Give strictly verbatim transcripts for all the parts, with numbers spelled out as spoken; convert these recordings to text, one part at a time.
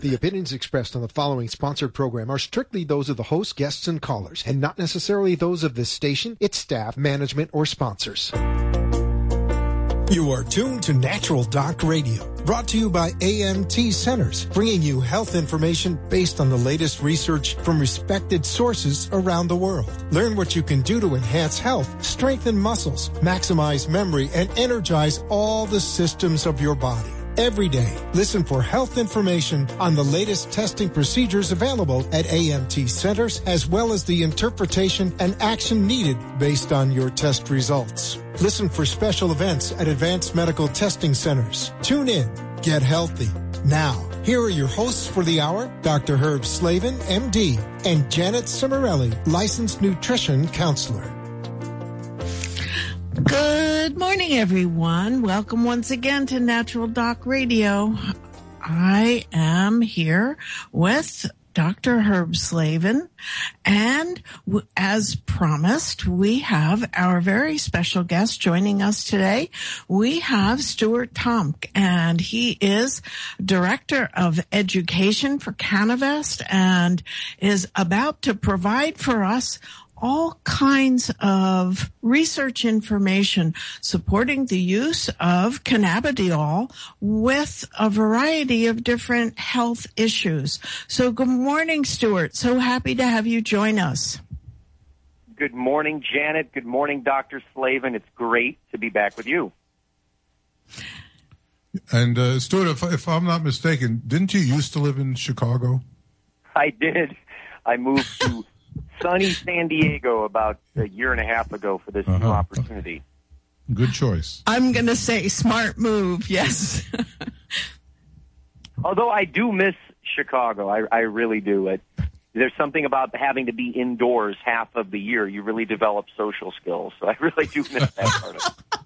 The opinions expressed on the following sponsored program are strictly those of the host, guests, and callers, and not necessarily those of this station, its staff, management, or sponsors. You are tuned to Natural Doc Radio, brought to you by A M T Centers, bringing you health information based on the latest research from respected sources around the world. Learn what you can do to enhance health, strengthen muscles, maximize memory, and energize all the systems of your body. Every day, listen for health information on the latest testing procedures available at A M T Centers, as well as the interpretation and action needed based on your test results. Listen for special events at Advanced Medical Testing Centers. Tune in. Get healthy. Now, here are your hosts for the hour, Doctor Herb Slavin, M D, and Janet Cimarelli, licensed nutrition counselor. Good morning, everyone. Welcome once again to Natural Doc Radio. I am here with Doctor Herb Slavin, and w- as promised, we have our very special guest joining us today. We have Stuart Tomk, and he is Director of Education for Canavest and is about to provide for us all kinds of research information supporting the use of cannabidiol with a variety of different health issues. So good morning, Stuart. So happy to have you join us. Good morning, Janet. Good morning, Doctor Slavin. It's great to be back with you. And uh, Stuart, if, if I'm not mistaken, didn't you used to live in Chicago? I did. I moved to sunny San Diego about a year and a half ago for this uh-huh. new opportunity. Good choice. I'm going to say smart move, yes. Although I do miss Chicago. I, I really do. It, there's something about having to be indoors half of the year. You really develop social skills. So I really do miss that part of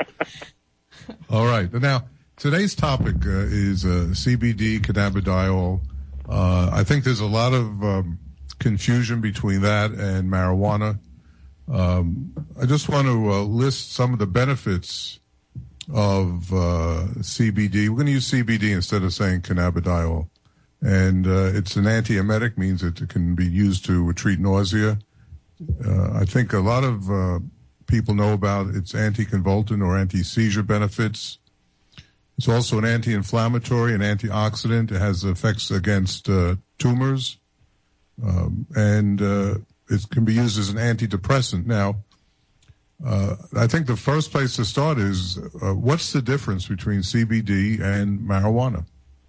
it. All right. Now, today's topic uh, is uh, C B D, cannabidiol. Uh, I think there's a lot of Um, confusion between that and marijuana. Um, I just want to uh, list some of the benefits of uh, C B D. We're going to use C B D instead of saying cannabidiol. And uh, it's an antiemetic, means it can be used to treat nausea. Uh, I think a lot of uh, people know about its anticonvulsant or anti-seizure benefits. It's also an anti-inflammatory and antioxidant. It has effects against uh, tumors. Um, and uh, it can be used as an antidepressant. Now, uh, I think the first place to start is uh, what's the difference between C B D and marijuana?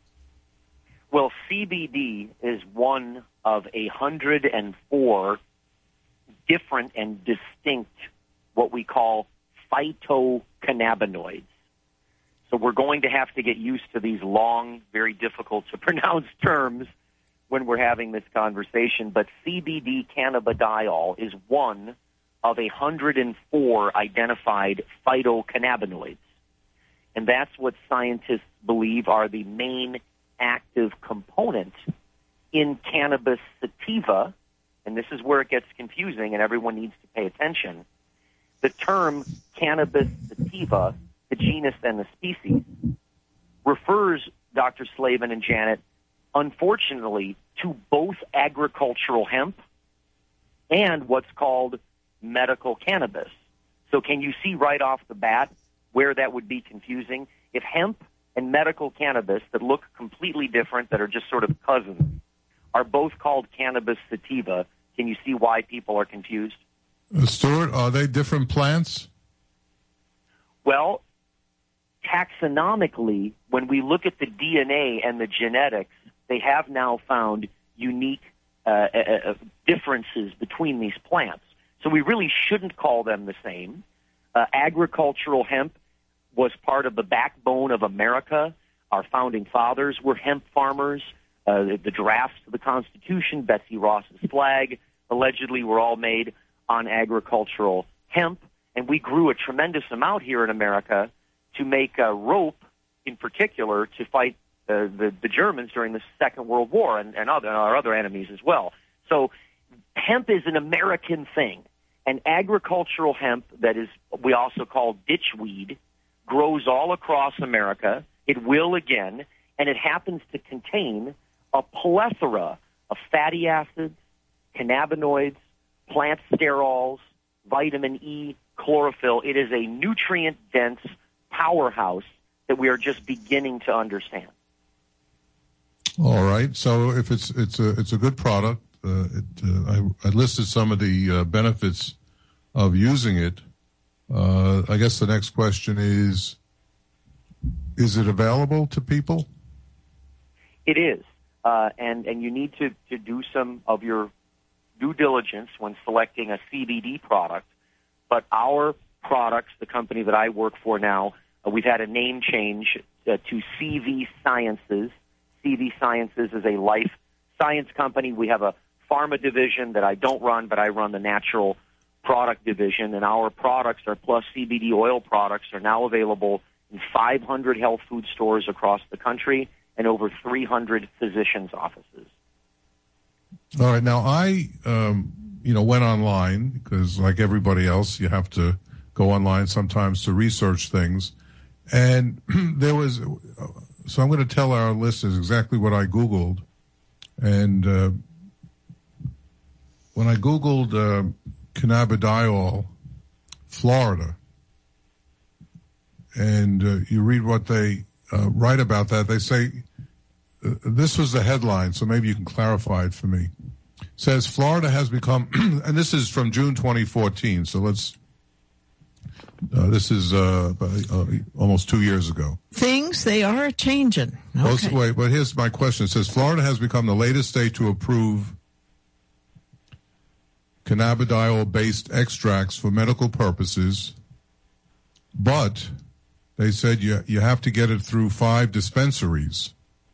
Well, C B D is one of a hundred and four different and distinct what we call phytocannabinoids. So we're going to have to get used to these long, very difficult to pronounce terms when we're having this conversation, but C B D cannabidiol is one of a one hundred and four identified phytocannabinoids. And that's what scientists believe are the main active component in cannabis sativa, and this is where it gets confusing and everyone needs to pay attention. The term cannabis sativa, the genus and the species, refers, Doctor Slavin and Janet, unfortunately, to both agricultural hemp and what's called medical cannabis. So can you see right off the bat where that would be confusing? If hemp and medical cannabis that look completely different, that are just sort of cousins, are both called cannabis sativa, can you see why people are confused? Uh, Stuart, are they different plants? Well, taxonomically, when we look at the D N A and the genetics, they have now found unique uh, uh, differences between these plants. So we really shouldn't call them the same. Uh, agricultural hemp was part of the backbone of America. Our founding fathers were hemp farmers. Uh, the, the drafts of the Constitution, Betsy Ross's flag, allegedly were all made on agricultural hemp. And we grew a tremendous amount here in America to make uh, rope, in particular, to fight uh, the, the Germans during the Second World War and, and other, our other enemies as well. So hemp is an American thing. And agricultural hemp, that is we also call ditchweed, grows all across America. It will again, and it happens to contain a plethora of fatty acids, cannabinoids, plant sterols, vitamin E, chlorophyll. It is a nutrient-dense powerhouse that we are just beginning to understand. All right. So if it's it's a it's a good product, uh, it, uh, I, I listed some of the uh, benefits of using it. Uh, I guess the next question is: is it available to people? It is, uh, and and you need to to do some of your due diligence when selecting a C B D product. But our products, the company that I work for now, uh, we've had a name change uh, to C V Sciences. C V Sciences is a life science company. We have a pharma division that I don't run, but I run the natural product division. And our products, our Plus C B D oil products, are now available in five hundred health food stores across the country and over three hundred physicians' offices. All right. Now, I, um, you know, went online because, like everybody else, you have to go online sometimes to research things. And there was, so I'm going to tell our listeners exactly what I Googled. And uh, when I Googled uh, cannabidiol, Florida, and uh, you read what they uh, write about that, they say, uh, this was the headline, so maybe you can clarify it for me. It says Florida has become, and this is from June twenty fourteen, so let's, uh, this is uh, uh, almost two years ago. Things, they are changing. Okay. Well, so wait, but here's my question. It says Florida has become the latest state to approve cannabidiol-based extracts for medical purposes, but they said you you have to get it through five dispensaries.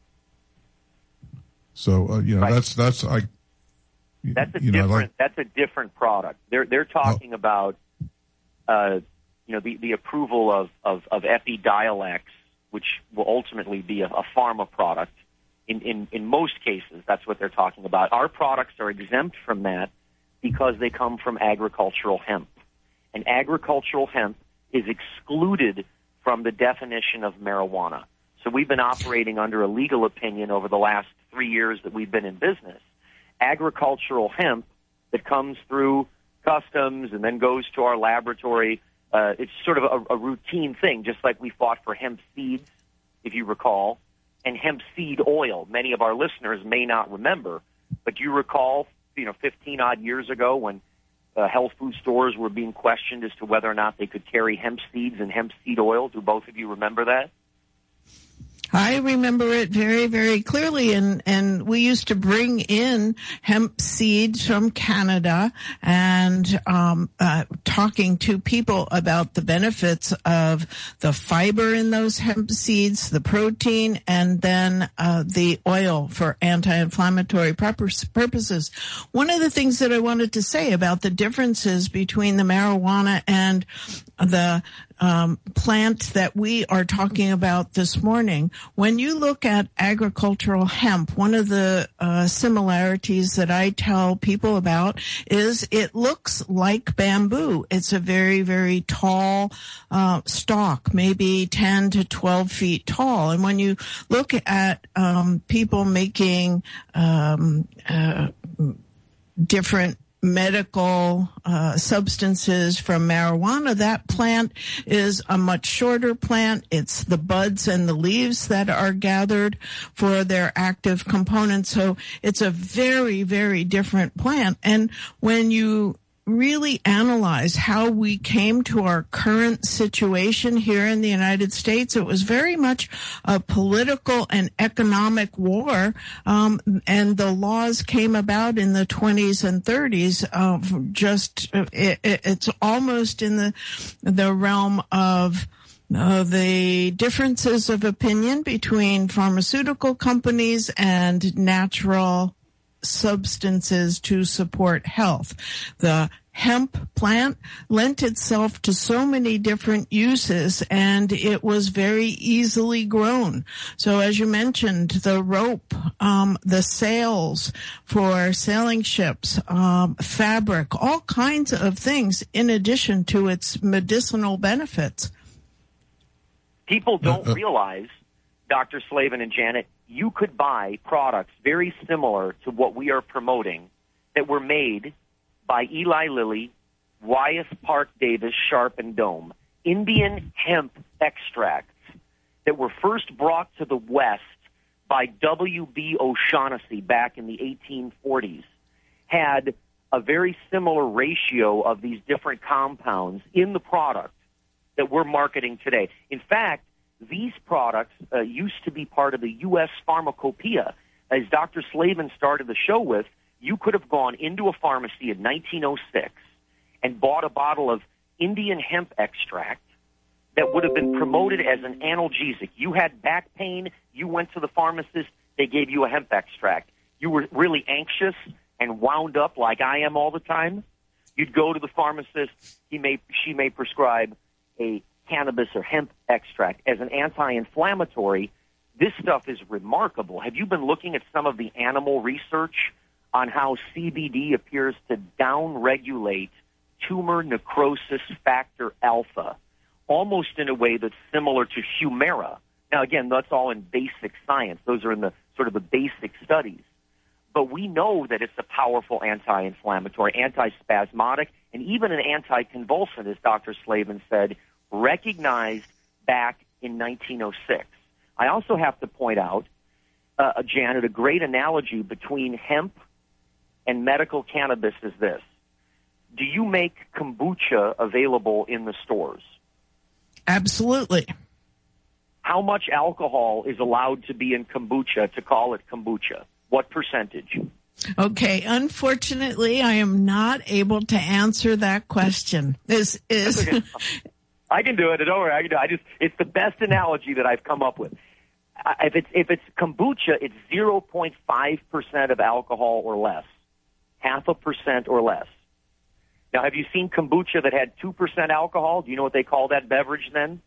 So uh, you know right. that's that's I. That's a you know, different. like, that's a different product. They're they're talking oh. about, uh, you know, the, the approval of, of, of Epidiolex, which will ultimately be a, a pharma product. In, in in most cases, that's what they're talking about. Our products are exempt from that because they come from agricultural hemp, and agricultural hemp is excluded from the definition of marijuana. So we've been operating under a legal opinion over the last three years that we've been in business. Agricultural hemp that comes through customs and then goes to our laboratory, uh, it's sort of a, a routine thing, just like we fought for hemp seeds, if you recall, and hemp seed oil. Many of our listeners may not remember, but you recall, you know, fifteen-odd years ago when uh, health food stores were being questioned as to whether or not they could carry hemp seeds and hemp seed oil. Do both of you remember that? I remember it very, very clearly, and, and we used to bring in hemp seeds from Canada and um, uh, talking to people about the benefits of the fiber in those hemp seeds, the protein, and then uh, the oil for anti-inflammatory purposes. One of the things that I wanted to say about the differences between the marijuana and the Um, plant that we are talking about this morning. When you look at agricultural hemp, one of the uh, similarities that I tell people about is it looks like bamboo. It's a very, very tall uh, stalk, maybe ten to twelve feet tall. And when you look at um, people making um, uh, different medical uh, substances from marijuana, that plant is a much shorter plant. It's the buds and the leaves that are gathered for their active components. So it's a very, very different plant. And when you really analyze how we came to our current situation here in the United States, it was very much a political and economic war, um, and the laws came about in the twenties and thirties. Uh, just it, it, it's almost in the the realm of Uh, the differences of opinion between pharmaceutical companies and natural substances to support health. The hemp plant lent itself to so many different uses, and it was very easily grown. So as you mentioned, the rope, um, the sails for sailing ships, um, fabric, all kinds of things in addition to its medicinal benefits. People don't realize, Doctor Slavin and Janet, you could buy products very similar to what we are promoting that were made by Eli Lilly, Wyeth Park Davis, Sharp and Dome, Indian hemp extracts that were first brought to the West by W B O'Shaughnessy back in the eighteen forties, had a very similar ratio of these different compounds in the product that we're marketing today. In fact, these products uh, used to be part of the U S pharmacopoeia. As Doctor Slavin started the show with, you could have gone into a pharmacy in nineteen oh six and bought a bottle of Indian hemp extract that would have been promoted as an analgesic. You had back pain, you went to the pharmacist, they gave you a hemp extract. You were really anxious and wound up like I am all the time. You'd go to the pharmacist, he may, she may prescribe a cannabis or hemp extract as an anti-inflammatory. This stuff is remarkable. Have you been looking at some of the animal research on how C B D appears to downregulate tumor necrosis factor alpha, almost in a way that's similar to Humira? Now, again, that's all in basic science. Those are in the sort of the basic studies. But we know that it's a powerful anti-inflammatory, anti-spasmodic, and even an anti-convulsant, as Doctor Slavin said, recognized back in nineteen oh six. I also have to point out, uh, Janet, a great analogy between hemp and medical cannabis is this. Do you make kombucha available in the stores? Absolutely. How much alcohol is allowed to be in kombucha to call it kombucha? What percentage? Okay, unfortunately, I am not able to answer that question. This is okay. I can do it. Don't worry, I can do it. I just it's the best analogy that I've come up with. If it's if it's kombucha, it's zero point five percent of alcohol or less, half a percent or less. Now, have you seen kombucha that had two percent alcohol? Do you know what they call that beverage then?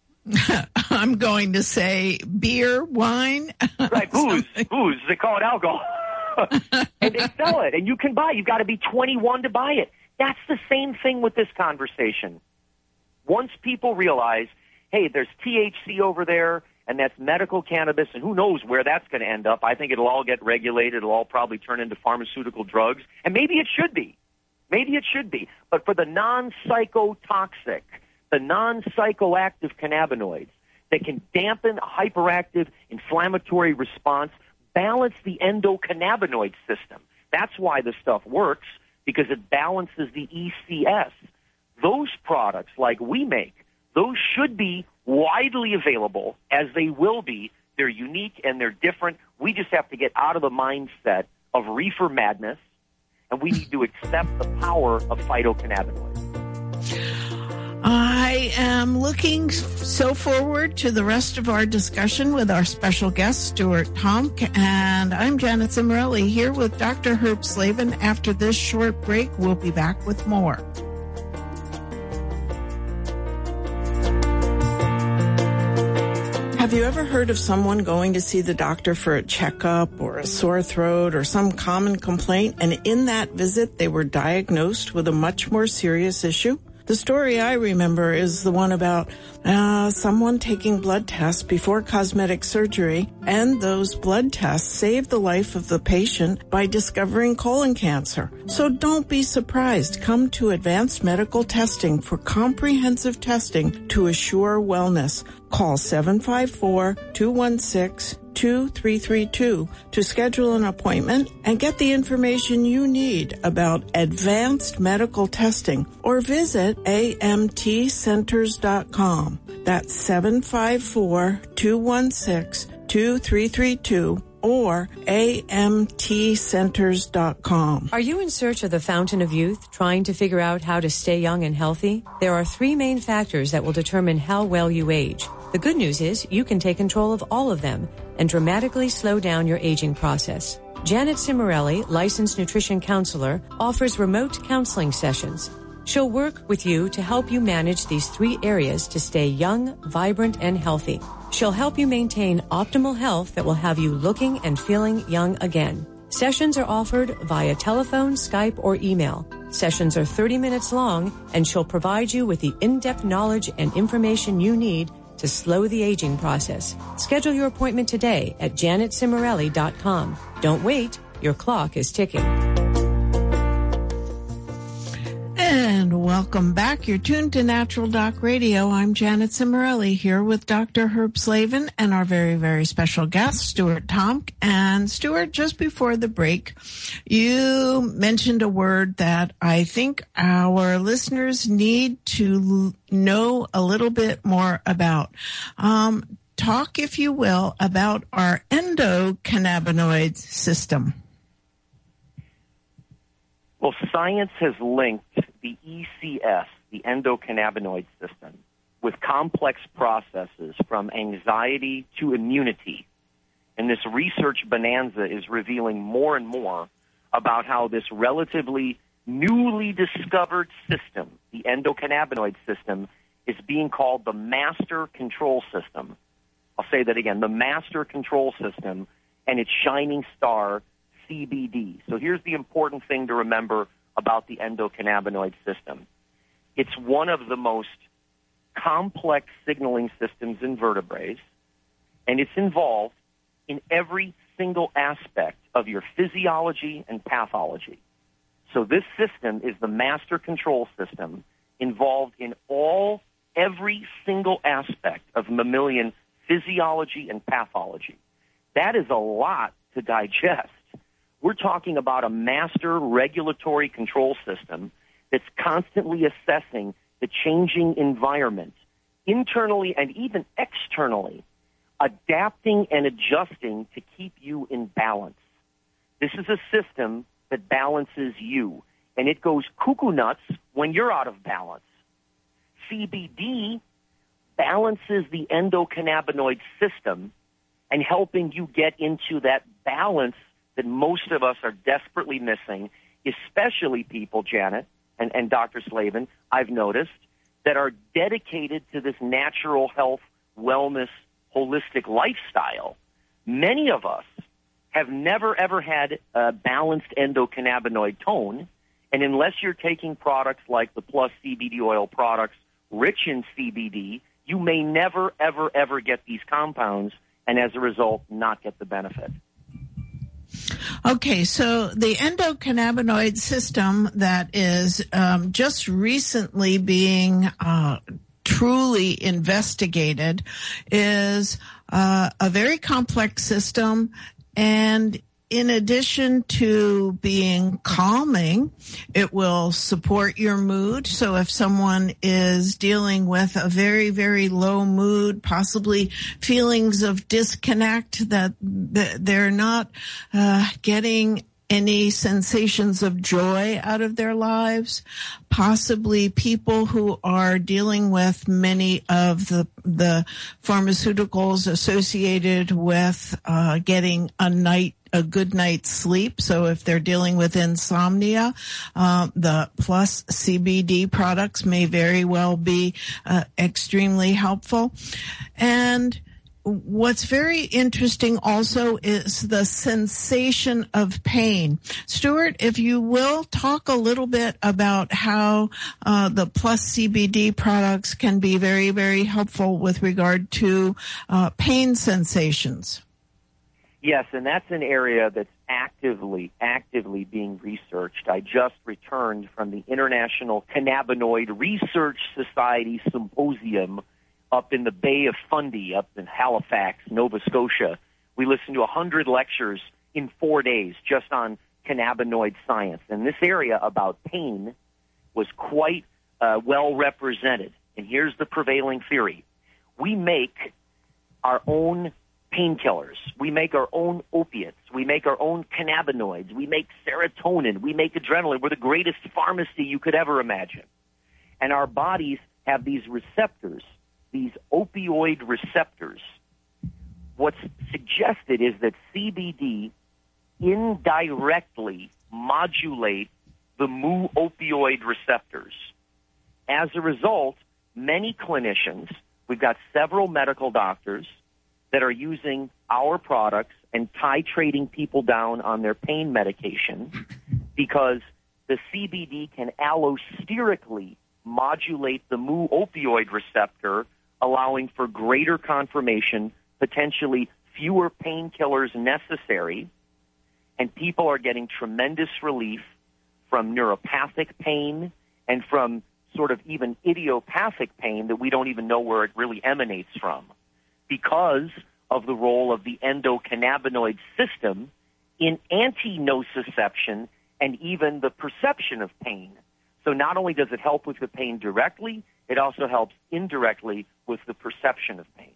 I'm going to say beer, wine. Right, booze, booze. They call it alcohol. And they sell it, and you can buy it. You've got to be twenty-one to buy it. That's the same thing with this conversation. Once people realize, hey, there's T H C over there, and that's medical cannabis, and who knows where that's going to end up. I think it'll all get regulated. It'll all probably turn into pharmaceutical drugs, and maybe it should be. Maybe it should be. But for the non-psychotoxic, the non-psychoactive cannabinoids that can dampen a hyperactive inflammatory response, balance the endocannabinoid system. That's why the stuff works, because it balances the E C S. Those products, like we make, those should be widely available, as they will be. They're unique and they're different. We just have to get out of the mindset of reefer madness, and we need to accept the power of phytocannabinoids. I am looking so forward to the rest of our discussion with our special guest, Stuart Tomk, and I'm Janet Cimorelli here with Doctor Herb Slavin. After this short break, we'll be back with more. Have you ever heard of someone going to see the doctor for a checkup or a sore throat or some common complaint, and in that visit they were diagnosed with a much more serious issue? The story I remember is the one about uh, someone taking blood tests before cosmetic surgery, and those blood tests saved the life of the patient by discovering colon cancer. So don't be surprised. Come to Advanced Medical Testing for comprehensive testing to assure wellness. Call seven five four, two one six, two three three two to schedule an appointment and get the information you need about advanced medical testing, or visit A M T centers dot com. That's seven five four, two one six, two three three two or A M T centers dot com. Are you in search of the fountain of youth, trying to figure out how to stay young and healthy? There are three main factors that will determine how well you age. The good news is you can take control of all of them and dramatically slow down your aging process. Janet Cimorelli, licensed nutrition counselor, offers remote counseling sessions. She'll work with you to help you manage these three areas to stay young, vibrant, and healthy. She'll help you maintain optimal health that will have you looking and feeling young again. Sessions are offered via telephone, Skype, or email. Sessions are thirty minutes long, and she'll provide you with the in-depth knowledge and information you need to slow the aging process. Schedule your appointment today at janet cimarelli dot com. Don't wait. Your clock is ticking. And welcome back. You're tuned to Natural Doc Radio. I'm Janet Cimarelli here with Doctor Herb Slavin and our very, very special guest, Stuart Tomc. And Stuart, just before the break, you mentioned a word that I think our listeners need to know a little bit more about. Um, talk, if you will, about our endocannabinoid system. Well, science has linked the E C S, the endocannabinoid system, with complex processes from anxiety to immunity. And this research bonanza is revealing more and more about how this relatively newly discovered system, the endocannabinoid system, is being called the master control system. I'll say that again, the master control system and its shining star, C B D. So here's the important thing to remember about the endocannabinoid system. It's one of the most complex signaling systems in vertebrates, and it's involved in every single aspect of your physiology and pathology. So this system is the master control system involved in all, every single aspect of mammalian physiology and pathology. That is a lot to digest. We're talking about a master regulatory control system that's constantly assessing the changing environment, internally and even externally, adapting and adjusting to keep you in balance. This is a system that balances you, and it goes cuckoo nuts when you're out of balance. C B D balances the endocannabinoid system and helping you get into that balance that most of us are desperately missing, especially people, Janet and, and Doctor Slavin, I've noticed, that are dedicated to this natural health, wellness, holistic lifestyle. Many of us have never, ever had a balanced endocannabinoid tone, and unless you're taking products like the Plus C B D oil products rich in C B D, you may never, ever, ever get these compounds, and as a result, not get the benefit. Okay, so the endocannabinoid system that is um, just recently being uh, truly investigated is uh, a very complex system, and in addition to being calming, it will support your mood. So if someone is dealing with a very, very low mood, possibly feelings of disconnect, that they're not uh, getting any sensations of joy out of their lives, possibly people who are dealing with many of the the pharmaceuticals associated with uh, getting a night a good night's sleep. So if they're dealing with insomnia, uh, the Plus C B D products may very well be uh, extremely helpful. And what's very interesting also is the sensation of pain. Stuart, if you will, talk a little bit about how uh, the Plus C B D products can be very, very helpful with regard to uh, pain sensations. Yes, and that's an area that's actively, actively being researched. I just returned from the International Cannabinoid Research Society Symposium up in the Bay of Fundy, up in Halifax, Nova Scotia. We listened to one hundred lectures in four days just on cannabinoid science. And this area about pain was quite uh, well represented. And here's the prevailing theory. We make our own painkillers. We make our own opiates. We make our own cannabinoids. We make serotonin. We make adrenaline. We're the greatest pharmacy you could ever imagine. And our bodies have these receptors, these opioid receptors. What's suggested is that C B D indirectly modulates the mu opioid receptors. As a result, many clinicians, we've got several medical doctors that are using our products and titrating people down on their pain medication because the C B D can allosterically modulate the mu opioid receptor allowing for greater confirmation, potentially fewer painkillers necessary, and people are getting tremendous relief from neuropathic pain and from sort of even idiopathic pain that we don't even know where it really emanates from because of the role of the endocannabinoid system in anti-nociception and even the perception of pain. So not only does it help with the pain directly, it also helps indirectly with the perception of pain.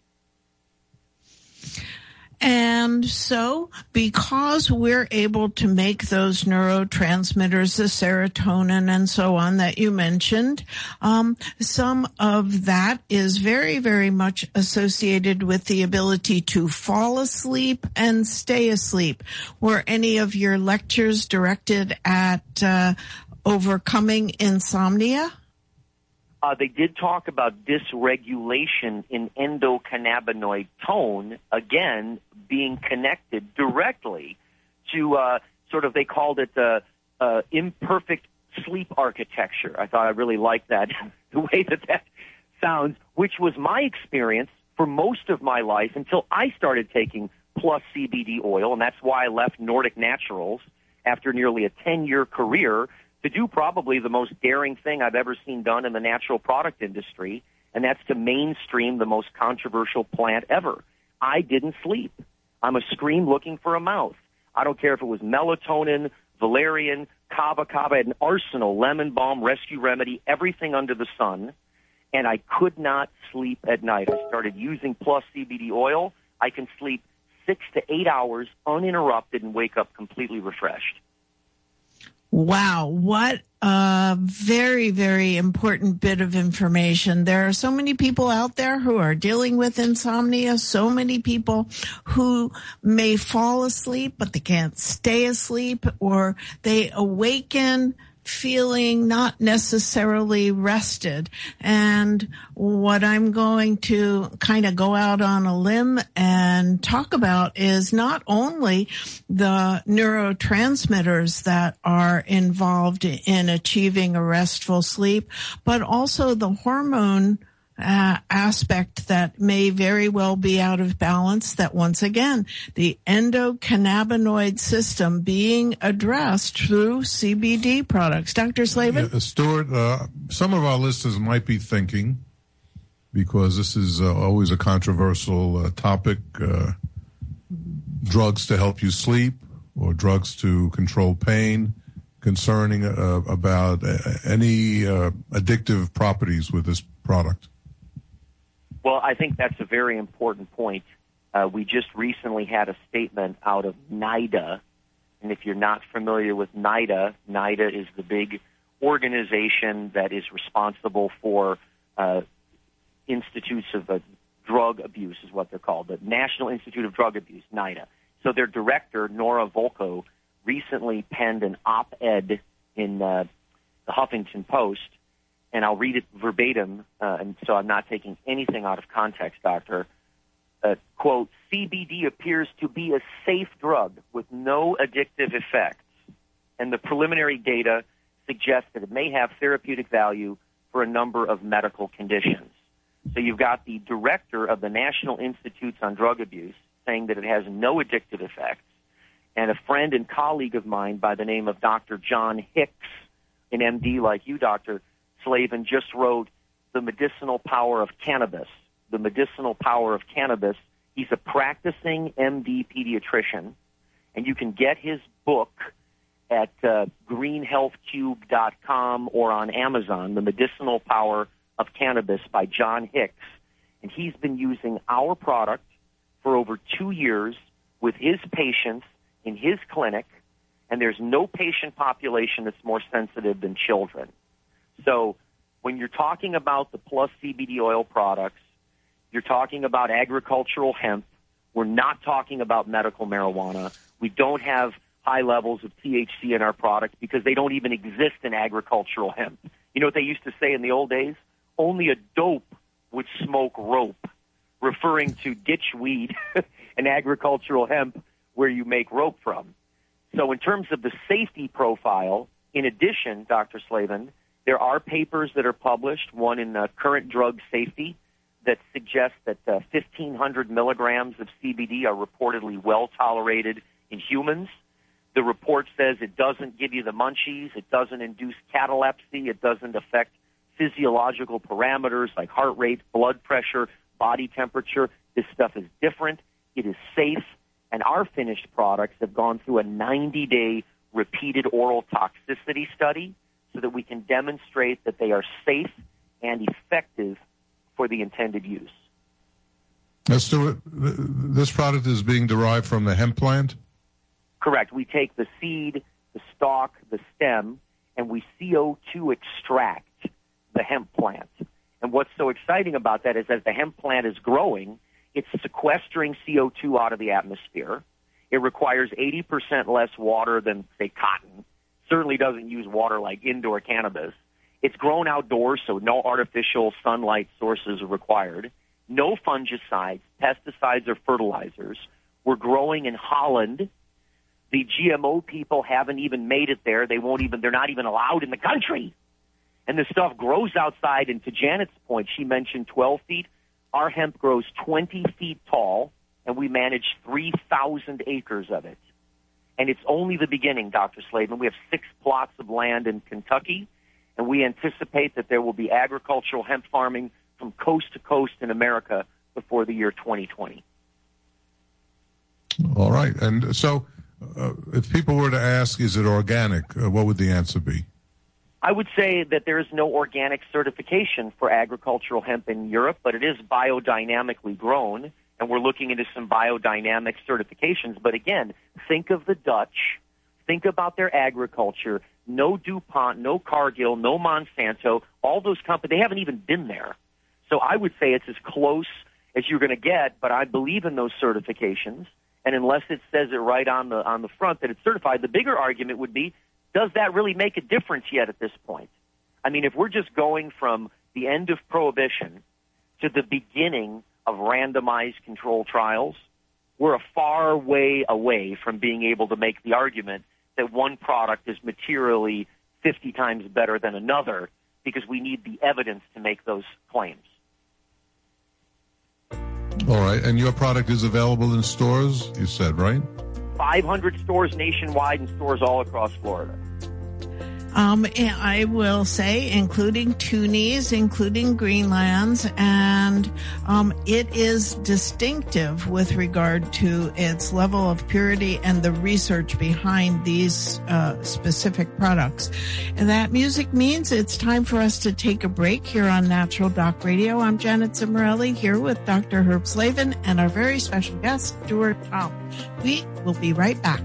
And so because we're able to make those neurotransmitters, the serotonin and so on that you mentioned, um, some of that is very, very much associated with the ability to fall asleep and stay asleep. Were any of your lectures directed at uh, overcoming insomnia? Uh, they did talk about dysregulation in endocannabinoid tone, again, being connected directly to uh, sort of, they called it uh, uh, imperfect sleep architecture. I thought I really liked that, the way that that sounds, which was my experience for most of my life until I started taking Plus C B D oil, and that's why I left Nordic Naturals after nearly a ten-year career to do probably the most daring thing I've ever seen done in the natural product industry, and that's to mainstream the most controversial plant ever. I didn't sleep. I'm a scream looking for a mouth. I don't care if it was melatonin, valerian, kava kava, an arsenal, lemon balm, rescue remedy, everything under the sun, and I could not sleep at night. I started using Plus C B D oil. I can sleep six to eight hours uninterrupted and wake up completely refreshed. Wow, what a very, very important bit of information. There are so many people out there who are dealing with insomnia, so many people who may fall asleep, but they can't stay asleep, or they awaken feeling not necessarily rested. And what I'm going to kind of go out on a limb and talk about is not only the neurotransmitters that are involved in achieving a restful sleep, but also the hormone Uh, aspect that may very well be out of balance, that once again, the endocannabinoid system being addressed through C B D products. Doctor Slavin? Yeah, Stuart, uh, some of our listeners might be thinking, because this is uh, always a controversial uh, topic, uh, drugs to help you sleep or drugs to control pain, concerning uh, about uh, any uh, addictive properties with this product. Well, I think that's a very important point. Uh, we just recently had a statement out of NIDA, and if you're not familiar with NIDA, NIDA is the big organization that is responsible for uh, institutes of uh, drug abuse, is what they're called, the National Institute of Drug Abuse, NIDA. So their director, Nora Volkow, recently penned an op-ed in uh, the Huffington Post, and I'll read it verbatim, uh, and so I'm not taking anything out of context, Doctor. Uh, quote, C B D appears to be a safe drug with no addictive effects, and the preliminary data suggests that it may have therapeutic value for a number of medical conditions. So you've got the director of the National Institutes on Drug Abuse saying that it has no addictive effects, and a friend and colleague of mine by the name of Doctor John Hicks, an M D like you, Doctor Slavin, just wrote The Medicinal Power of Cannabis. The Medicinal Power of Cannabis. He's a practicing M D pediatrician, and you can get his book at uh, green health cube dot com or on Amazon, The Medicinal Power of Cannabis by John Hicks. And he's been using our product for over two years with his patients in his clinic, and there's no patient population that's more sensitive than children. So when you're talking about the Plus C B D oil products, you're talking about agricultural hemp. We're not talking about medical marijuana. We don't have high levels of T H C in our product because they don't even exist in agricultural hemp. You know what they used to say in the old days? Only a dope would smoke rope, referring to ditchweed and agricultural hemp where you make rope from. So in terms of the safety profile, in addition, Doctor Slavin, there are papers that are published, one in uh, Current Drug Safety that suggest that uh, fifteen hundred milligrams of C B D are reportedly well tolerated in humans. The report says it doesn't give you the munchies, it doesn't induce catalepsy, it doesn't affect physiological parameters like heart rate, blood pressure, body temperature. This stuff is different. It is safe. And our finished products have gone through a ninety-day repeated oral toxicity study so that we can demonstrate that they are safe and effective for the intended use. Now, Stuart, this product is being derived from the hemp plant? Correct. We take the seed, the stalk, the stem, and we C O two extract the hemp plant. And what's so exciting about that is as the hemp plant is growing, it's sequestering C O two out of the atmosphere. It requires eighty percent less water than, say, cotton. Certainly doesn't use water like indoor cannabis. It's grown outdoors, so no artificial sunlight sources are required. No fungicides, pesticides, or fertilizers. We're growing in Holland. The G M O people haven't even made it there. They won't even, they're not even allowed in the country. And the stuff grows outside, and to Janet's point, she mentioned twelve feet. Our hemp grows twenty feet tall, and we manage three thousand acres of it. And it's only the beginning, Doctor Slavin. We have six plots of land in Kentucky, and we anticipate that there will be agricultural hemp farming from coast to coast in America before the year twenty twenty. All right. And so uh, if people were to ask, is it organic, uh, what would the answer be? I would say that there is no organic certification for agricultural hemp in Europe, but it is biodynamically grown, and we're looking into some biodynamic certifications. But again, think of the Dutch. Think about their agriculture. No DuPont, no Cargill, no Monsanto. All those companies, they haven't even been there. So I would say it's as close as you're going to get, but I believe in those certifications. And unless it says it right on the on the front that it's certified, the bigger argument would be, does that really make a difference yet at this point? I mean, if we're just going from the end of Prohibition to the beginning of randomized control trials, we're a far way away from being able to make the argument that one product is materially fifty times better than another, because we need the evidence to make those claims. All right. And your product is available in stores, you said, right? five hundred stores nationwide and stores all across Florida. Um, I will say, including Toonies, including Greenlands, and um, it is distinctive with regard to its level of purity and the research behind these uh, specific products. And that music means it's time for us to take a break here on Natural Doc Radio. I'm Janet Cimorelli here with Doctor Herb Slavin and our very special guest, Stuart Tom. We will be right back.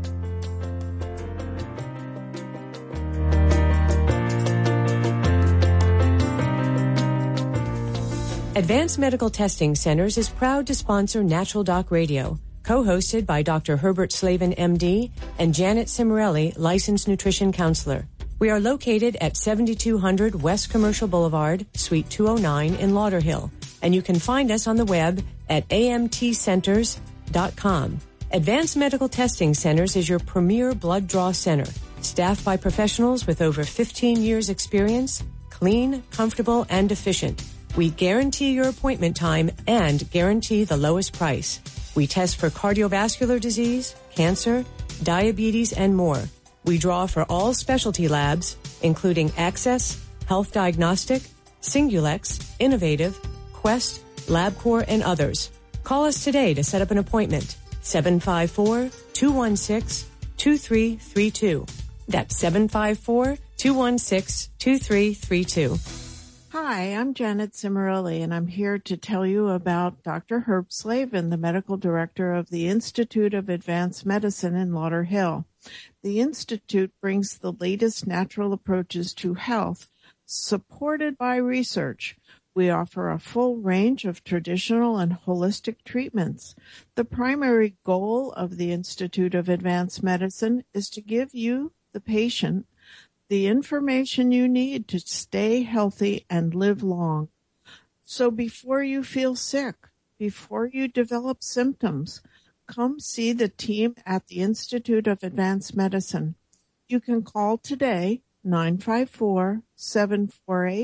Advanced Medical Testing Centers is proud to sponsor Natural Doc Radio, co-hosted by Doctor Herbert Slavin, M D, and Janet Cimorelli, licensed nutrition counselor. We are located at seventy-two hundred West Commercial Boulevard, Suite two oh nine in Lauderhill, and you can find us on the web at a m t centers dot com. Advanced Medical Testing Centers is your premier blood draw center, staffed by professionals with over fifteen years experience, clean, comfortable, and efficient. We guarantee your appointment time and guarantee the lowest price. We test for cardiovascular disease, cancer, diabetes, and more. We draw for all specialty labs, including Access, Health Diagnostic, Singulex, Innovative, Quest, LabCorp, and others. Call us today to set up an appointment. seven five four, two one six, two three three two. That's seven five four, two one six, two three three two. Hi, I'm Janet Cimorelli, and I'm here to tell you about Doctor Herb Slavin, the medical director of the Institute of Advanced Medicine in Lauderhill. The Institute brings the latest natural approaches to health, supported by research. We offer a full range of traditional and holistic treatments. The primary goal of the Institute of Advanced Medicine is to give you, the patient, the information you need to stay healthy and live long. So before you feel sick, before you develop symptoms, come see the team at the Institute of Advanced Medicine. You can call today, nine five four, seven four eight,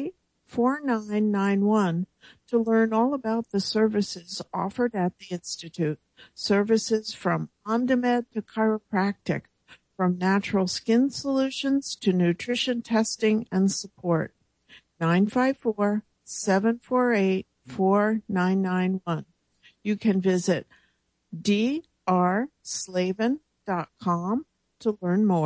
four nine nine one to learn all about the services offered at the Institute. Services from OnDemand to chiropractic, from natural skin solutions to nutrition testing and support. nine five four, seven four eight, four nine nine one. You can visit d r slavin dot com to learn more.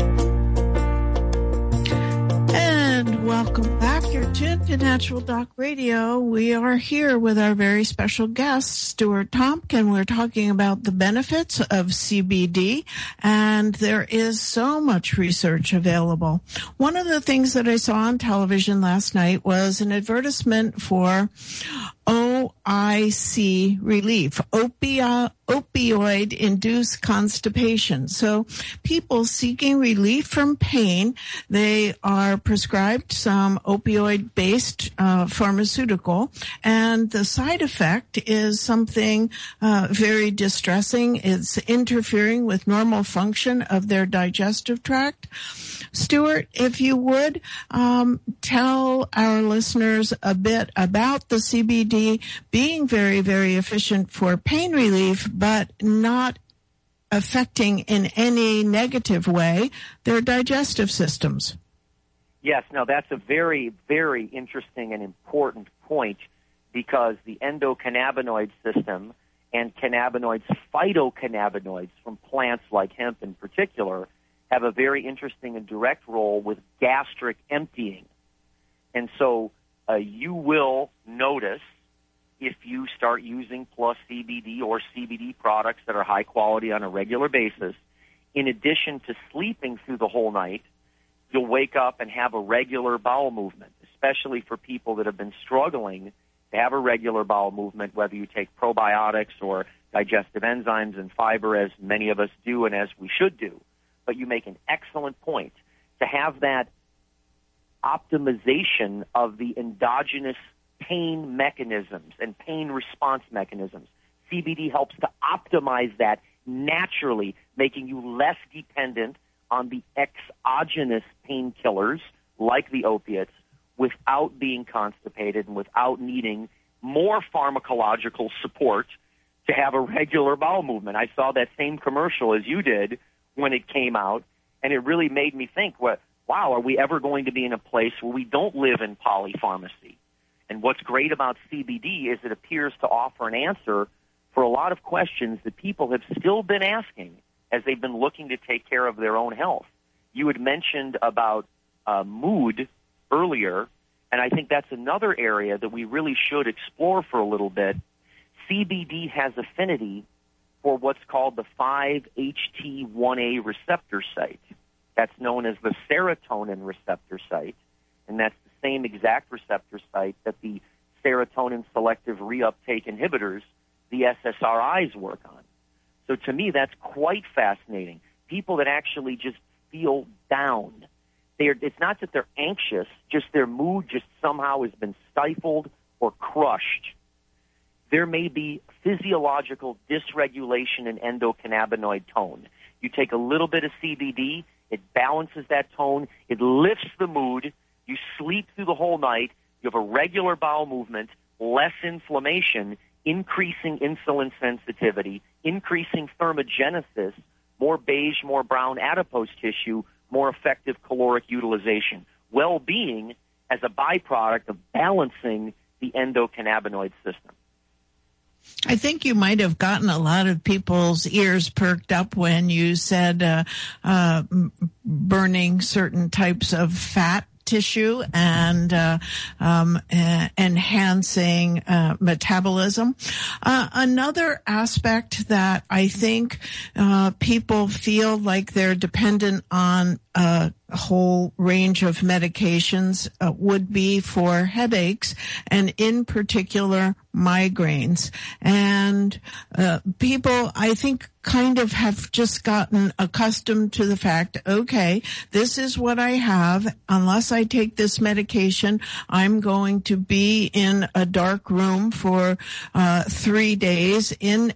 And welcome back. You're tuned to Natural Doc Radio. We are here with our very special guest, Stuart Tompkin. We're talking about the benefits of C B D, and there is so much research available. One of the things that I saw on television last night was an advertisement for O I C relief, opio- opioid-induced constipation. So people seeking relief from pain, they are prescribed some opioid-based uh, pharmaceutical, and the side effect is something uh, very distressing. It's interfering with normal function of their digestive tract. Stuart, if you would, um, tell our listeners a bit about the C B D being very, very efficient for pain relief, but not affecting in any negative way their digestive systems. Yes, now that's a very, very interesting and important point, because the endocannabinoid system and cannabinoids, phytocannabinoids from plants like hemp in particular, have a very interesting and direct role with gastric emptying. And so uh, you will notice, if you start using Plus C B D or C B D products that are high quality on a regular basis, in addition to sleeping through the whole night, you'll wake up and have a regular bowel movement, especially for people that have been struggling to have a regular bowel movement, whether you take probiotics or digestive enzymes and fiber, as many of us do and as we should do. But you make an excellent point to have that optimization of the endogenous pain mechanisms and pain response mechanisms. C B D helps to optimize that naturally, making you less dependent on the exogenous painkillers like the opiates, without being constipated and without needing more pharmacological support to have a regular bowel movement. I saw that same commercial as you did when it came out, and it really made me think, well, wow, are we ever going to be in a place where we don't live in polypharmacy? And what's great about C B D is it appears to offer an answer for a lot of questions that people have still been asking as they've been looking to take care of their own health. You had mentioned about uh, mood earlier, and I think that's another area that we really should explore for a little bit. C B D has affinity for what's called the five H T one A receptor site. That's known as the serotonin receptor site, and that's the same exact receptor site that the serotonin selective reuptake inhibitors, the S S R Is, work on. So to me, that's quite fascinating. People that actually just feel down. They're, it's not that they're anxious, just their mood just somehow has been stifled or crushed. There may be physiological dysregulation in endocannabinoid tone. You take a little bit of C B D, it balances that tone, it lifts the mood, you sleep through the whole night, you have a regular bowel movement, less inflammation, increasing insulin sensitivity, increasing thermogenesis, more beige, more brown adipose tissue, more effective caloric utilization, well-being as a byproduct of balancing the endocannabinoid system. I think you might have gotten a lot of people's ears perked up when you said uh, uh, burning certain types of fat tissue and uh, um, uh, enhancing uh, metabolism. Uh, another aspect that I think uh, people feel like they're dependent on a whole range of medications uh, would be for headaches, and in particular migraines. And uh, people, I think, kind of have just gotten accustomed to the fact, okay, this is what I have. Unless I take this medication, I'm going to be in a dark room for uh, three days in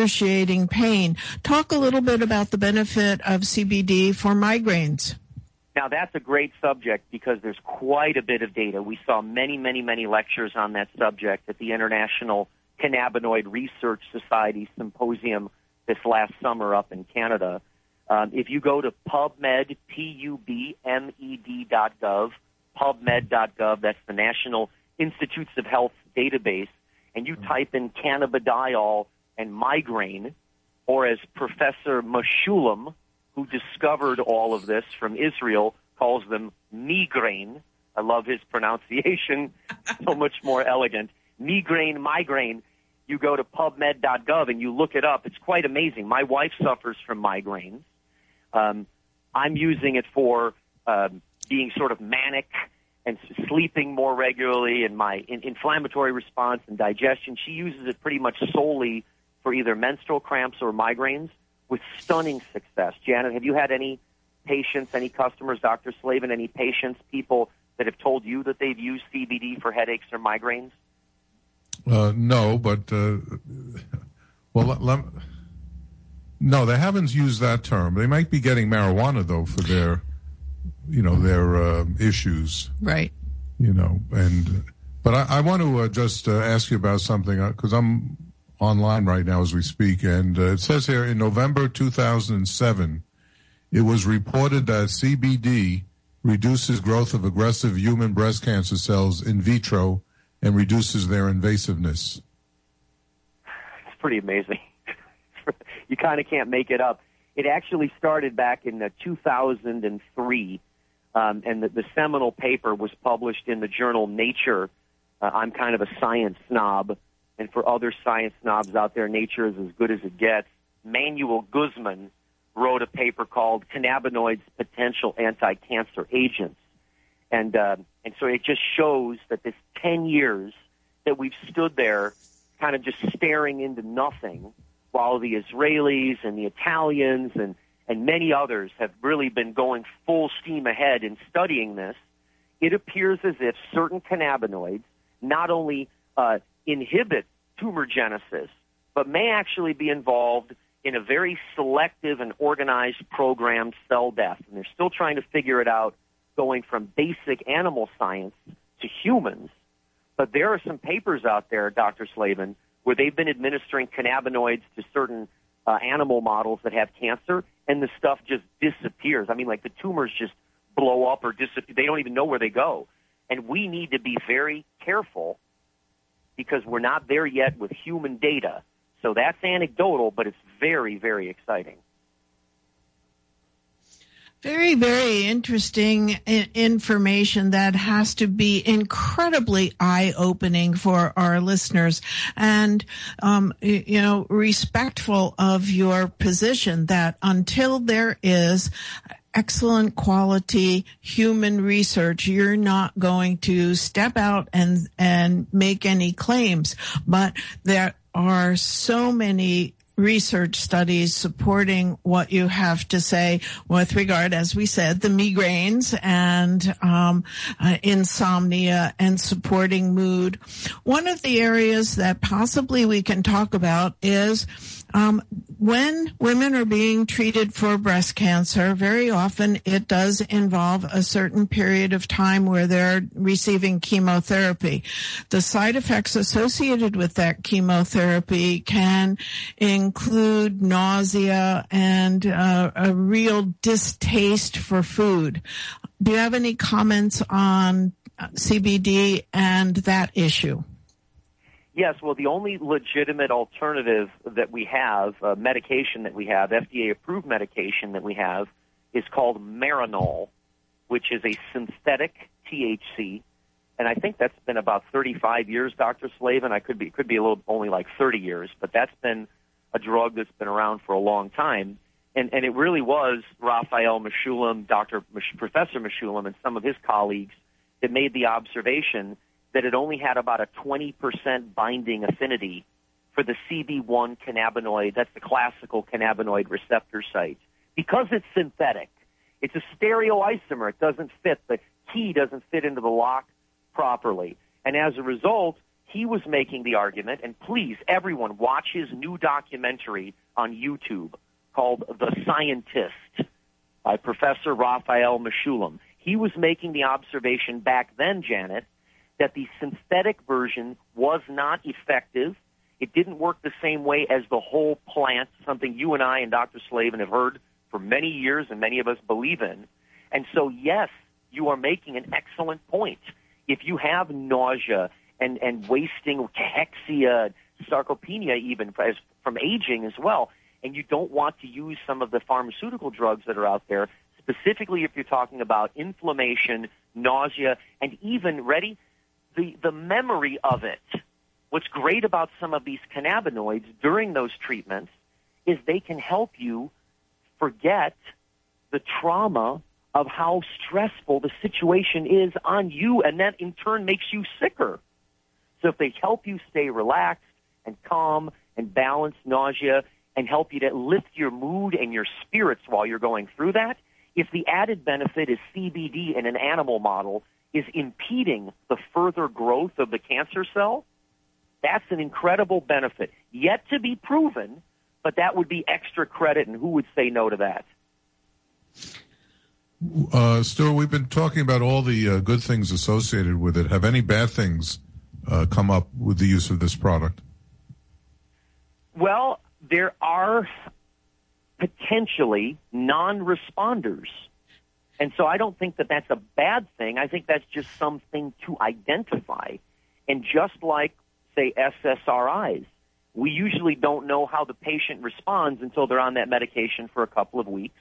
excruciating pain. Talk a little bit about the benefit of C B D for migraines. Now, that's a great subject because there's quite a bit of data. We saw many, many, many lectures on that subject at the International Cannabinoid Research Society Symposium this last summer up in Canada. Um, if you go to PubMed, P U B M E D dot gov, PubMed dot gov, that's the National Institutes of Health database, and you type in cannabidiol and migraine, or as Professor Meshulam, who discovered all of this from Israel, calls them migraine. I love his pronunciation, so much more elegant. Migraine, migraine. You go to PubMed dot gov and you look it up. It's quite amazing. My wife suffers from migraines. Um, I'm using it for um, being sort of manic and sleeping more regularly and my in- inflammatory response and digestion. She uses it pretty much solely for either menstrual cramps or migraines with stunning success. Janet, have you had any patients, any customers, Doctor Slavin, any patients, people that have told you that they've used C B D for headaches or migraines? Uh, no, but, uh, well, let, let, no, they haven't used that term. They might be getting marijuana, though, for their, you know, their uh, issues. Right. You know, and, but I, I want to uh, just uh, ask you about something, because uh, I'm online right now as we speak, and uh, it says here in November two thousand seven, it was reported that C B D reduces growth of aggressive human breast cancer cells in vitro and reduces their invasiveness. It's pretty amazing. You kind of can't make it up. It actually started back in uh, two thousand three, um, and the, the seminal paper was published in the journal Nature. Uh, I'm kind of a science snob, and for other science snobs out there, Nature is as good as it gets. Manuel Guzman wrote a paper called Cannabinoids, Potential Anti-Cancer Agents. And uh, and so it just shows that this ten years that we've stood there kind of just staring into nothing while the Israelis and the Italians and, and many others have really been going full steam ahead in studying this, it appears as if certain cannabinoids not only uh, inhibit tumor genesis, but may actually be involved in a very selective and organized programmed cell death. And they're still trying to figure it out, going from basic animal science to humans. But there are some papers out there, Doctor Slavin, where they've been administering cannabinoids to certain uh, animal models that have cancer, and the stuff just disappears. I mean, like the tumors just blow up or disappear. They don't even know where they go. And we need to be very careful because we're not there yet with human data. So that's anecdotal, but it's very, very exciting. Very, very interesting I- information that has to be incredibly eye-opening for our listeners and, um, you know, respectful of your position that until there is excellent quality human research, you're not going to step out and, and make any claims. But there are so many research studies supporting what you have to say with regard, as we said, the migraines and um, uh, insomnia and supporting mood. One of the areas that possibly we can talk about is um, when women are being treated for breast cancer, very often it does involve a certain period of time where they're receiving chemotherapy. The side effects associated with that chemotherapy can include nausea and uh, a real distaste for food. Do you have any comments on C B D and that issue? Yes, well, the only legitimate alternative that we have, uh, medication that we have, F D A-approved medication that we have, is called Marinol, which is a synthetic T H C. And I think that's been about thirty-five years, Doctor Slavin. I could be, could be a little, only like thirty years, but that's been a drug that's been around for a long time. And, and it really was Raphael Meshulam, Doctor Mesh, Professor Meshulam, and some of his colleagues that made the observation that it only had about a twenty percent binding affinity for the C B one cannabinoid. That's the classical cannabinoid receptor site. Because it's synthetic, it's a stereoisomer. It doesn't fit. The key doesn't fit into the lock properly. And as a result, he was making the argument, and please, everyone, watch his new documentary on YouTube called The Scientist. by Professor Raphael Mechoulam. He was making the observation back then, Janet, that the synthetic version was not effective. It didn't work the same way as the whole plant, something you and I and Doctor Slavin have heard for many years and many of us believe in. And so, yes, you are making an excellent point. If you have nausea and, and wasting, cachexia, sarcopenia even as, from aging as well, and you don't want to use some of the pharmaceutical drugs that are out there, specifically if you're talking about inflammation, nausea, and even, ready, the, the memory of it. What's great about some of these cannabinoids during those treatments is they can help you forget the trauma of how stressful the situation is on you, and that in turn makes you sicker. So if they help you stay relaxed and calm and balance nausea and help you to lift your mood and your spirits while you're going through that, if the added benefit is C B D in an animal model is impeding the further growth of the cancer cell, that's an incredible benefit. Yet to be proven, but that would be extra credit, and who would say no to that? Uh, Stuart, we've been talking about all the uh, good things associated with it. Have any bad things uh, come up with the use of this product? Well, there are potentially non-responders. And so I don't think that that's a bad thing. I think that's just something to identify. And just like, say, S S R Is, we usually don't know how the patient responds until they're on that medication for a couple of weeks.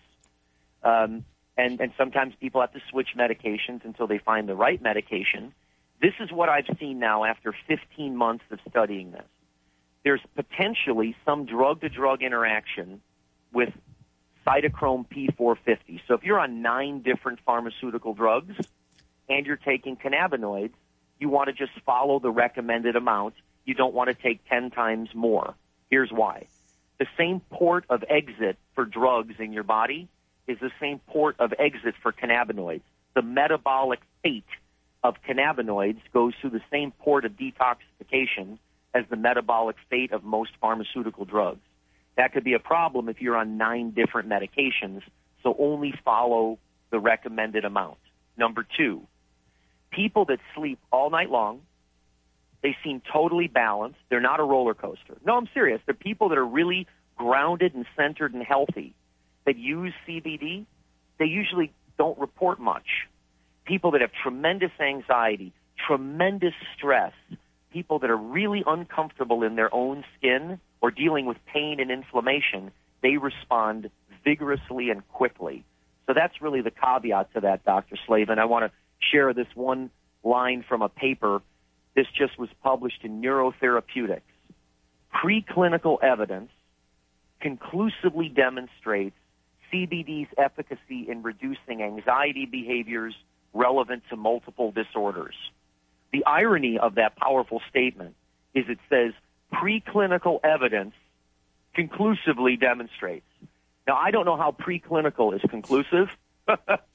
Um, and, and sometimes people have to switch medications until they find the right medication. This is what I've seen now after fifteen months of studying this. There's potentially some drug-to-drug interaction with cytochrome P four fifty. So if you're on nine different pharmaceutical drugs and you're taking cannabinoids, you want to just follow the recommended amount. You don't want to take ten times more. Here's why. The same port of exit for drugs in your body is the same port of exit for cannabinoids. The metabolic fate of cannabinoids goes through the same port of detoxification as the metabolic fate of most pharmaceutical drugs. That could be a problem if you're on nine different medications, so only follow the recommended amount. Number two, people that sleep all night long, they seem totally balanced. They're not a roller coaster. No, I'm serious. They're people that are really grounded and centered and healthy that use C B D. They usually don't report much. People that have tremendous anxiety, tremendous stress, people that are really uncomfortable in their own skin or dealing with pain and inflammation, they respond vigorously and quickly. So that's really the caveat to that, Doctor Slavin. I want to share this one line from a paper. This just was published in Neurotherapeutics. Preclinical evidence conclusively demonstrates C B D's efficacy in reducing anxiety behaviors relevant to multiple disorders. The irony of that powerful statement is it says preclinical evidence conclusively demonstrates. Now, I don't know how preclinical is conclusive, but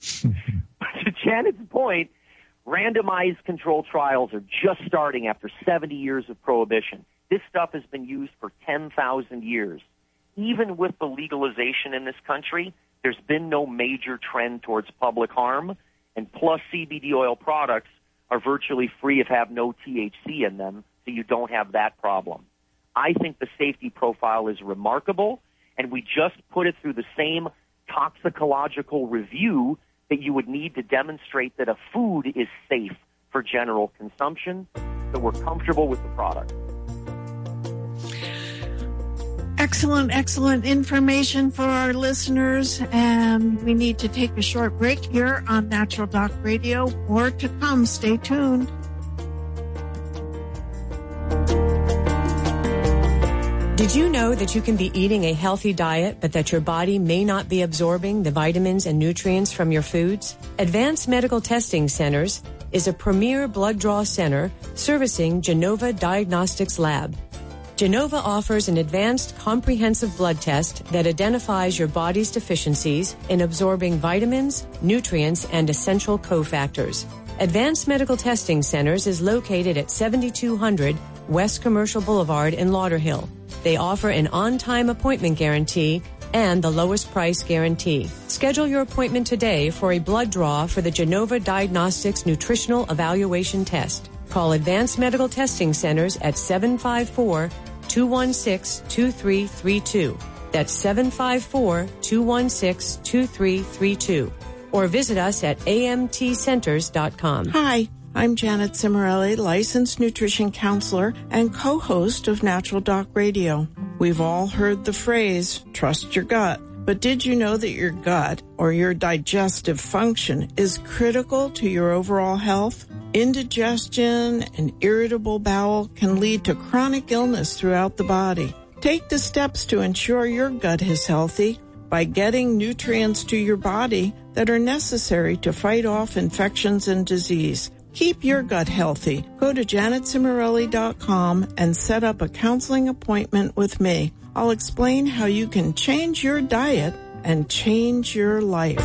to Janet's point, randomized control trials are just starting after seventy years of prohibition. This stuff has been used for ten thousand years. Even with the legalization in this country, there's been no major trend towards public harm, and plus C B D oil products are virtually free if have no T H C in them, so you don't have that problem. I think the safety profile is remarkable, and we just put it through the same toxicological review that you would need to demonstrate that a food is safe for general consumption, so we're comfortable with the product. Excellent, excellent information for our listeners. And we need to take a short break here on Natural Doc Radio. More to come. Stay tuned. Did you know that you can be eating a healthy diet, but that your body may not be absorbing the vitamins and nutrients from your foods? Advanced Medical Testing Centers is a premier blood draw center servicing Genova Diagnostics Lab. Genova offers an advanced comprehensive blood test that identifies your body's deficiencies in absorbing vitamins, nutrients, and essential cofactors. Advanced Medical Testing Centers is located at seventy-two hundred West Commercial Boulevard in Lauderhill. They offer an on-time appointment guarantee and the lowest price guarantee. Schedule your appointment today for a blood draw for the Genova Diagnostics Nutritional Evaluation Test. Call Advanced Medical Testing Centers at seven five four, two one six, two three three two. That's seven five four, two one six, two three three two. Or visit us at a m t centers dot com. Hi, I'm Janet Cimarelli, licensed nutrition counselor and co-host of Natural Doc Radio. We've all heard the phrase, trust your gut. But did you know that your gut, or your digestive function, is critical to your overall health? Indigestion and irritable bowel can lead to chronic illness throughout the body. Take the steps to ensure your gut is healthy by getting nutrients to your body that are necessary to fight off infections and disease. Keep your gut healthy. Go to janet cimarelli dot com and set up a counseling appointment with me. I'll explain how you can change your diet and change your life.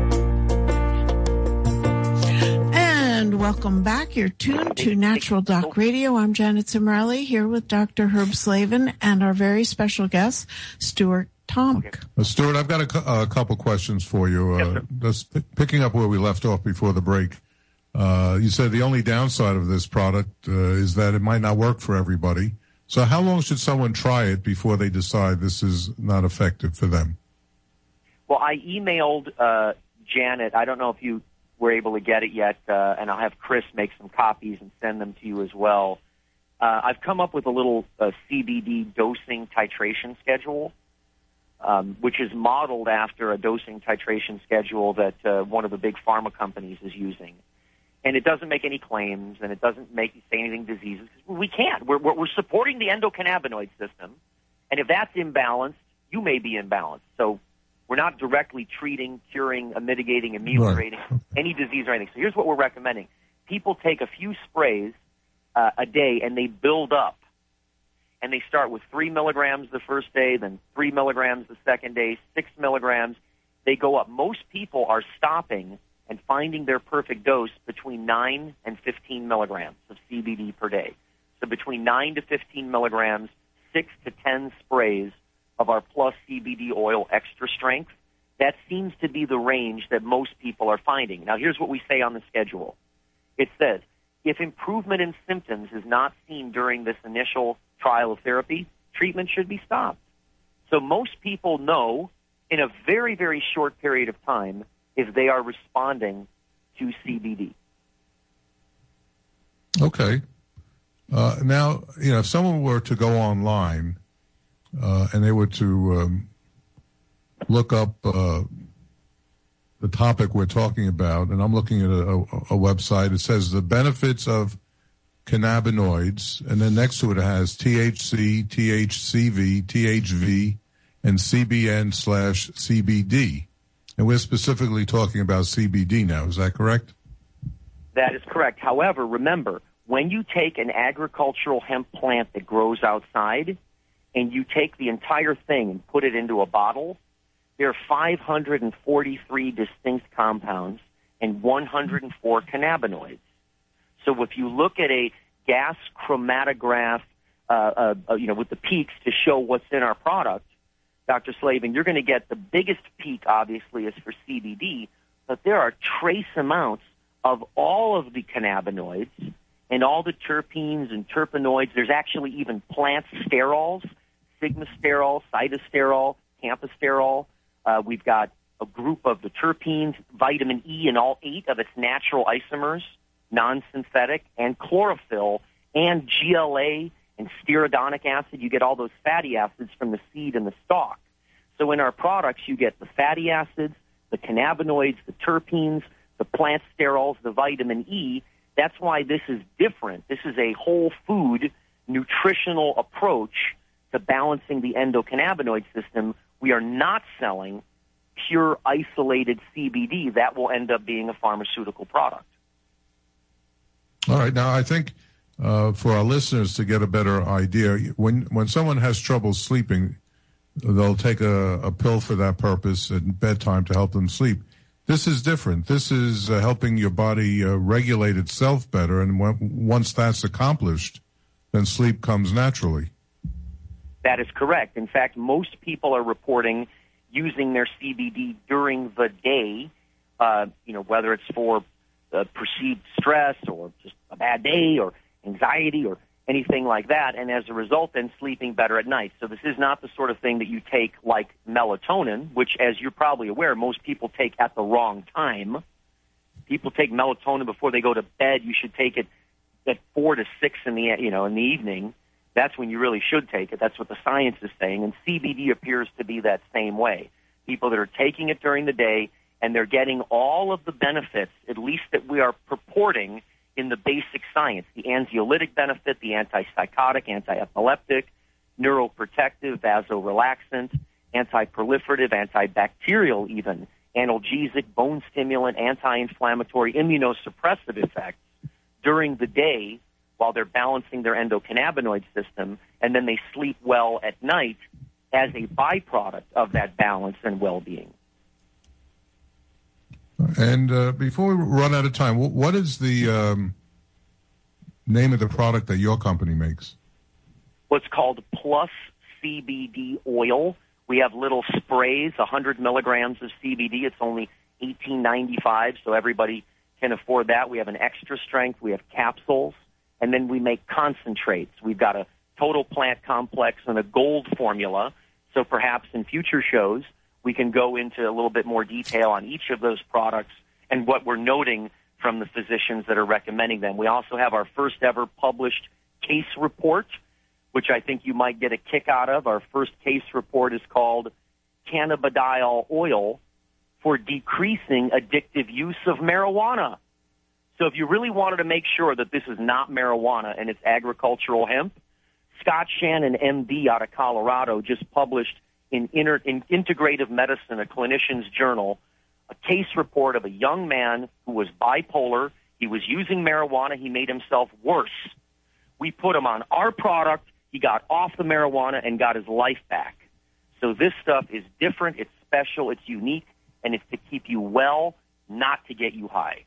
And welcome back. You're tuned to Natural Doc Radio. I'm Janet Cimarelli here with Doctor Herb Slavin and our very special guest, Stuart Tomk. Okay. Uh, Stuart, I've got a, cu- a couple questions for you. Uh, yes, just p- picking up where we left off before the break. Uh, you said the only downside of this product uh, is that it might not work for everybody. So how long should someone try it before they decide this is not effective for them? Well, I emailed uh, Janet. I don't know if you were able to get it yet, uh, and I'll have Chris make some copies and send them to you as well. Uh, I've come up with a little uh, C B D dosing titration schedule, um, which is modeled after a dosing titration schedule that uh, one of the big pharma companies is using. And it doesn't make any claims, and it doesn't make say anything diseases. We can't. We're, we're, we're supporting the endocannabinoid system, and if that's imbalanced, you may be imbalanced. So we're not directly treating, curing, mitigating, ameliorating right. any disease or anything. So here's what we're recommending. People take a few sprays uh, a day, and they build up. And they start with three milligrams the first day, then three milligrams the second day, six milligrams. They go up. Most people are stopping and finding their perfect dose between nine and fifteen milligrams of C B D per day. So between nine to fifteen milligrams, six to ten sprays of our Plus C B D oil extra strength, that seems to be the range that most people are finding. Now, here's what we say on the schedule. It says, if improvement in symptoms is not seen during this initial trial of therapy, treatment should be stopped. So most people know in a very, very short period of time if they are responding to C B D. Okay. Uh, now, you know, if someone were to go online uh, and they were to um, look up uh, the topic we're talking about, and I'm looking at a, a, a website, it says the benefits of cannabinoids, and then next to it it has T H C, T H C V, T H V, and C B N slash C B D. And we're specifically talking about C B D now. Is that correct? That is correct. However, remember, when you take an agricultural hemp plant that grows outside and you take the entire thing and put it into a bottle, there are five hundred forty-three distinct compounds and one hundred four cannabinoids. So if you look at a gas chromatograph, uh, uh, you know, with the peaks to show what's in our product, Doctor Slavin, you're going to get the biggest peak, obviously, is for C B D, but there are trace amounts of all of the cannabinoids and all the terpenes and terpenoids. There's actually even plant sterols, sigmasterol, cytosterol, camphosterol. Uh, we've got a group of the terpenes, vitamin E and all eight of its natural isomers, non-synthetic, and chlorophyll, and G L A, and stearidonic acid. You get all those fatty acids from the seed and the stalk. So in our products, you get the fatty acids, the cannabinoids, the terpenes, the plant sterols, the vitamin E. That's why this is different. This is a whole food nutritional approach to balancing the endocannabinoid system. We are not selling pure isolated C B D. That will end up being a pharmaceutical product. All right. Now, I think Uh, for our listeners to get a better idea, when when someone has trouble sleeping, they'll take a, a pill for that purpose at bedtime to help them sleep. This is different. This is uh, helping your body uh, regulate itself better, and when, once that's accomplished, then sleep comes naturally. That is correct. In fact, most people are reporting using their C B D during the day, uh, you know, whether it's for uh, perceived stress or just a bad day or anxiety or anything like that, and as a result, then sleeping better at night. So this is not the sort of thing that you take like melatonin, which, as you're probably aware, most people take at the wrong time. People take melatonin before they go to bed. You should take it at four to six in the you know in the evening. That's when you really should take it. That's what the science is saying, and C B D appears to be that same way. People that are taking it during the day, and they're getting all of the benefits, at least that we are purporting in the basic science, the anxiolytic benefit, the antipsychotic, anti-epileptic, neuroprotective, vasorelaxant, anti-proliferative, antibacterial even, analgesic, bone stimulant, anti-inflammatory, immunosuppressive effects during the day while they're balancing their endocannabinoid system, and then they sleep well at night as a byproduct of that balance and well-being. And uh, before we run out of time, what is the um, name of the product that your company makes? What's called Plus C B D oil. We have little sprays, one hundred milligrams of C B D. It's only eighteen ninety-five, so everybody can afford that. We have an extra strength. We have capsules. And then we make concentrates. We've got a total plant complex and a gold formula. So perhaps in future shows, we can go into a little bit more detail on each of those products and what we're noting from the physicians that are recommending them. We also have our first ever published case report, which I think you might get a kick out of. Our first case report is called Cannabidiol Oil for Decreasing Addictive Use of Marijuana. So if you really wanted to make sure that this is not marijuana and it's agricultural hemp, Scott Shannon, M D, out of Colorado, just published in, inter, in Integrative Medicine, a clinician's journal, a case report of a young man who was bipolar. He was using marijuana. He made himself worse. We put him on our product. He got off the marijuana and got his life back. So this stuff is different. It's special. It's unique. And it's to keep you well, not to get you high.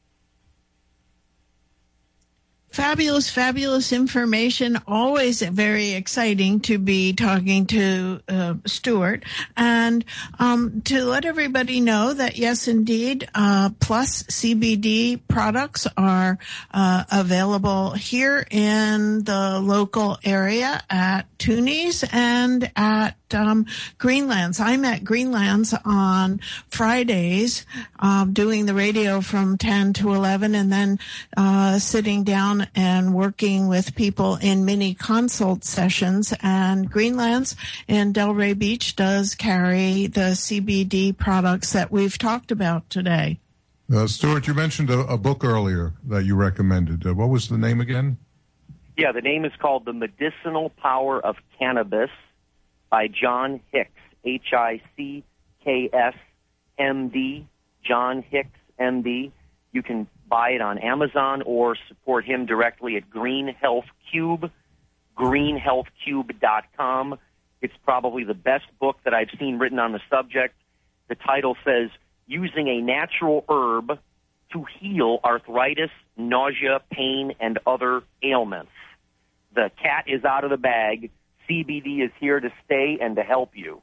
Fabulous, fabulous information. Always very exciting to be talking to uh, Stuart, and um, to let everybody know that yes, indeed, uh, Plus C B D products are uh, available here in the local area at Toonies and at um, Greenlands. I'm at Greenlands on Fridays, um, doing the radio from ten to eleven, and then uh, sitting down and working with people in mini consult sessions. And Greenlands in Delray Beach does carry the C B D products that we've talked about today. Uh, Stuart, you mentioned a, a book earlier that you recommended. Uh, what was the name again? Yeah, the name is called The Medicinal Power of Cannabis by John Hicks, H I C K S M D, John Hicks, M D. You can buy it on Amazon or support him directly at Green Health Cube, green health cube dot com. It's probably the best book that I've seen written on the subject. The title says, Using a Natural Herb to Heal Arthritis, Nausea, Pain, and Other Ailments. The cat is out of the bag. C B D is here to stay and to help you.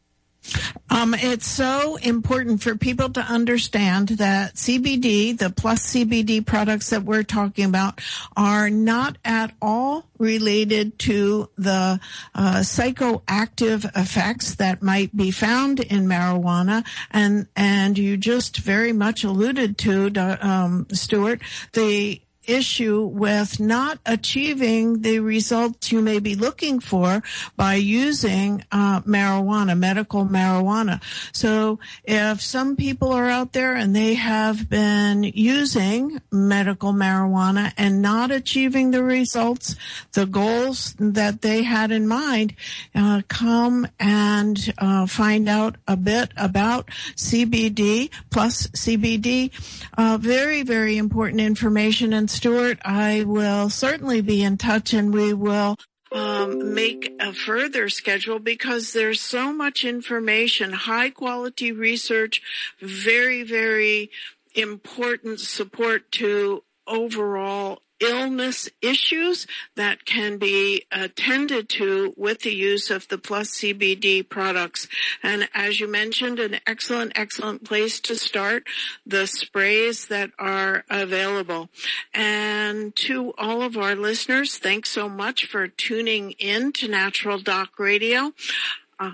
Um, it's so important for people to understand that C B D, the Plus C B D products that we're talking about, are not at all related to the uh, psychoactive effects that might be found in marijuana. And, and you just very much alluded to, um, Stuart, the issue with not achieving the results you may be looking for by using uh, marijuana, medical marijuana. So if some people are out there and they have been using medical marijuana and not achieving the results, the goals that they had in mind, uh, come and uh, find out a bit about C B D, Plus C B D. Uh, very, very important information. And Stuart, I will certainly be in touch, and we will um, make a further schedule because there's so much information, high quality research, very, very important support to overall illness issues that can be attended to with the use of the Plus C B D products. And as you mentioned, an excellent, excellent place to start, the sprays that are available. And to all of our listeners, thanks so much for tuning in to Natural Doc Radio. Uh,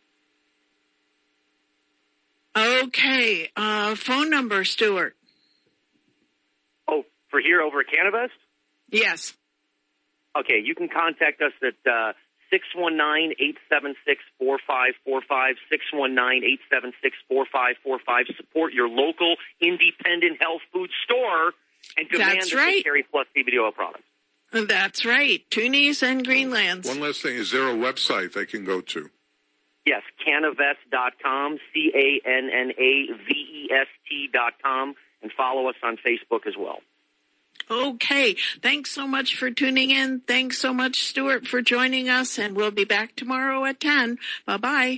okay, uh, phone number, Stuart. Oh, for here over at Cannabis? Yes. Okay, you can contact us at uh, six one nine, eight seven six, four five four five, six one nine, eight seven six, four five four five. Support your local independent health food store and demand That's that right. they carry Plus C B D oil products. That's right. Toonies and Greenlands. One last thing. Is there a website they can go to? Yes, Canavest dot com, C A N N A V E S T dot com, and follow us on Facebook as well. Okay. Thanks so much for tuning in. Thanks so much, Stuart, for joining us, and we'll be back tomorrow at ten. Bye-bye.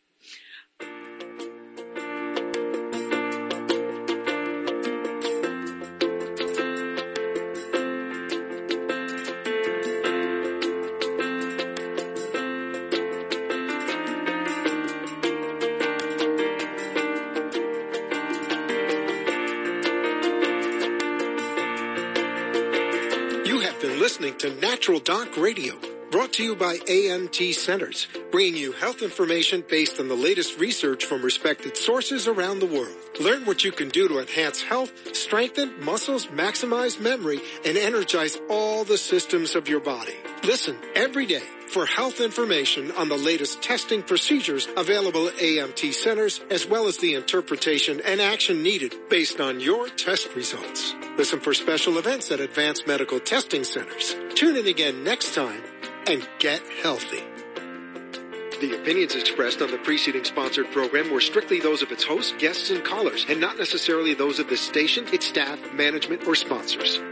Listening to Natural Doc Radio, brought to you by A M T Centers, bringing you health information based on the latest research from respected sources around the world. Learn what you can do to enhance health, strengthen muscles, maximize memory, and energize all the systems of your body. Listen every day for health information on the latest testing procedures available at A M T Centers, as well as the interpretation and action needed based on your test results. Listen for special events at Advanced Medical Testing Centers. Tune in again next time and get healthy. The opinions expressed on the preceding sponsored program were strictly those of its hosts, guests, and callers, and not necessarily those of this station, its staff, management, or sponsors.